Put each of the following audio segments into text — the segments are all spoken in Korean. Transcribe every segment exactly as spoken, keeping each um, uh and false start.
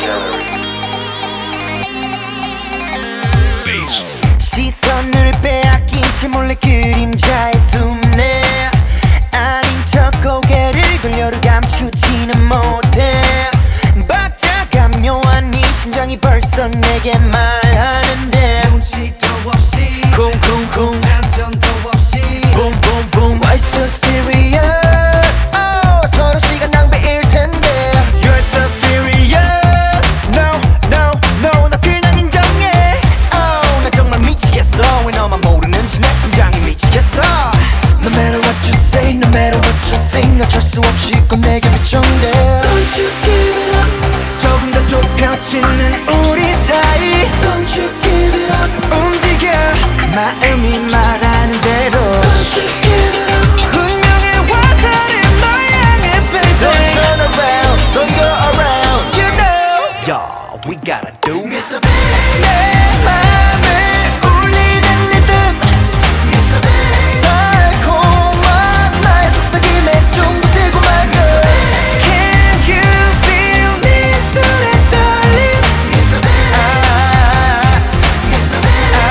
시선을 빼앗긴 채 몰래 그림자에 숨네. 아닌 척 고개를 돌려도 감추지는 못해. 박자가 묘한 네 심장이 벌써 내게 말하는데 눈치도 없이 쿵쿵쿵 반전도 없이 boom boom boom. Why so serious? Oh, 서로 시간 낭비일 텐데. You're so serious. No no no 나 그냥 인정해. Oh, 나 정말 미치겠어. 왜 너만 모르는지 내 심장이 미치겠어. No matter what you say, no matter what you think, 어쩔 수 없이 꼭 내게 비춰대. Don't you give it up. 조금 더 좁혀지는 우리 사이 Don't you give it up. 움직여 마음이 말하는 대로 Don't you give it up. 운명의 화살은 널 향해 baby. Don't turn around, don't go around. You know, yo, we gotta do Mister Bass. 내 맘을 울리는 리듬 Mister Bass. 달콤한 나의 속삭임에 좀 더 뜨고 말고. Can you feel 네 손의 떨림 Mister Bass. 아, Mister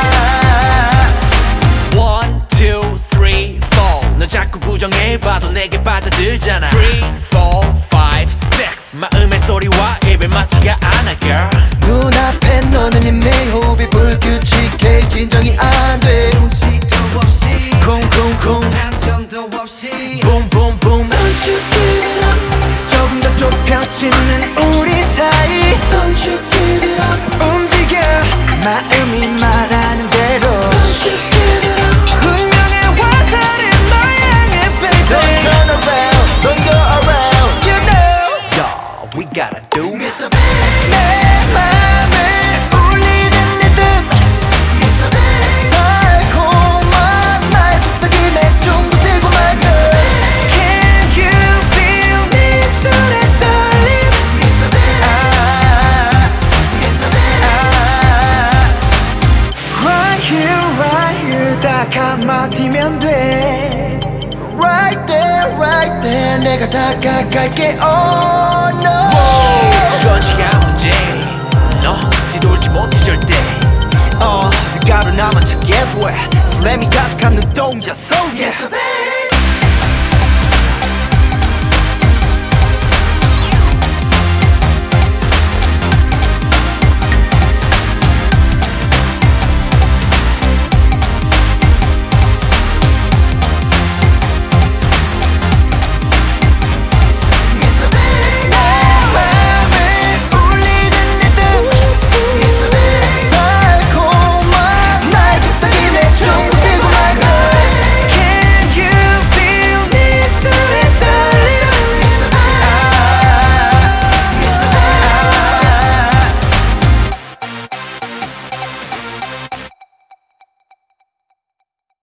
Bass. One, two, three, four 너 자꾸 부정해봐도 내게 빠져들잖아 Three, four, five, six 마음의 소리와 입에 맞지가 않아 girl 눈앞에 너는 이미 호흡이 불규칙해. 진정이 안 돼. 눈치도 없이 쿵쿵쿵 반전도 없이 boom boom boom. Don't you give it up. 조금 더 좁혀지는 우리 사이 Don't you give it up. 움직여 마음이 말하는 대로 Don't you give it up. 운명의 화살은 널 향해 Don't baby. turn around, don't go around. You know, yo, we gotta do Mister Bass. 내 맘을 울리는 리듬 Mister Bass. 달콤한 나의 속삭임에 좀 더 뜨고 말고. Can you feel 네 손의 떨림 Mister Bass. 아, Mister Bass. Right here, right here 딱 한마디면 돼 Right there, right there. 내가 다가갈게. Oh no. 그건 시간 문제 너 뒤돌지 못해 절대 어, 네가 나만 찾게 돼. 설렘이 가득한 눈동자 속에.